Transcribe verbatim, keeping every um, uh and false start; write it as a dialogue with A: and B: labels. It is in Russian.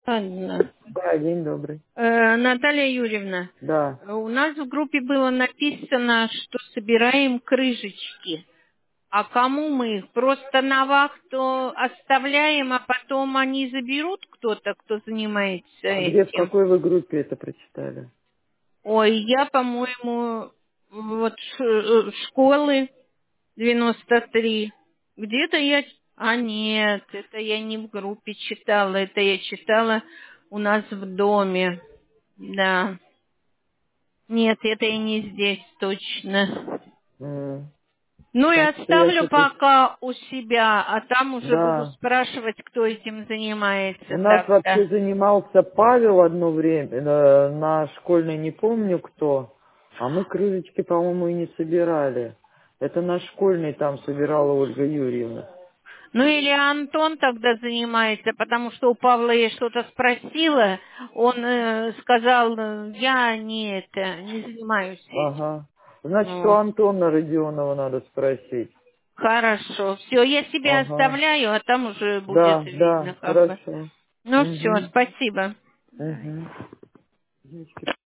A: Ладно.
B: Да, день добрый.
A: Э, Наталья Юрьевна,
B: Да.
A: у нас в группе было написано, что собираем крышечки. А кому мы их? Просто на вахту оставляем, а потом они заберут кто-то, кто занимается
B: А где, в
A: этим?
B: какой вы группе это прочитали?
A: Ой, я, по-моему, вот ш- э, школы девяносто три. Где-то я... А нет, это я не в группе читала, это я читала у нас в доме. Да. Нет, это и не здесь точно.
B: М,
A: Ну и
B: Потому что я
A: оставлю
B: что-то...
A: пока у себя, а там уже буду
B: Да.
A: спрашивать, кто этим
B: У
A: занимается
B: нас вообще
A: тогда.
B: занимался Павел одно время, э, на школьной не помню кто, а мы крылечки, по-моему, и не собирали. Это на школьной там собирала Ольга Юрьевна.
A: Ну или Антон тогда занимается, потому что у Павла я что-то спросила, он э, сказал, э, я не это, не занимаюсь этим.
B: Ага. Значит, у
A: Вот.
B: Антона Родионова надо спросить.
A: Хорошо, все, я себе
B: Ага.
A: оставляю, а там уже будет
B: Да,
A: видно
B: да,
A: как бы.
B: хорошо.
A: Ну все,
B: Угу.
A: спасибо.
B: Угу.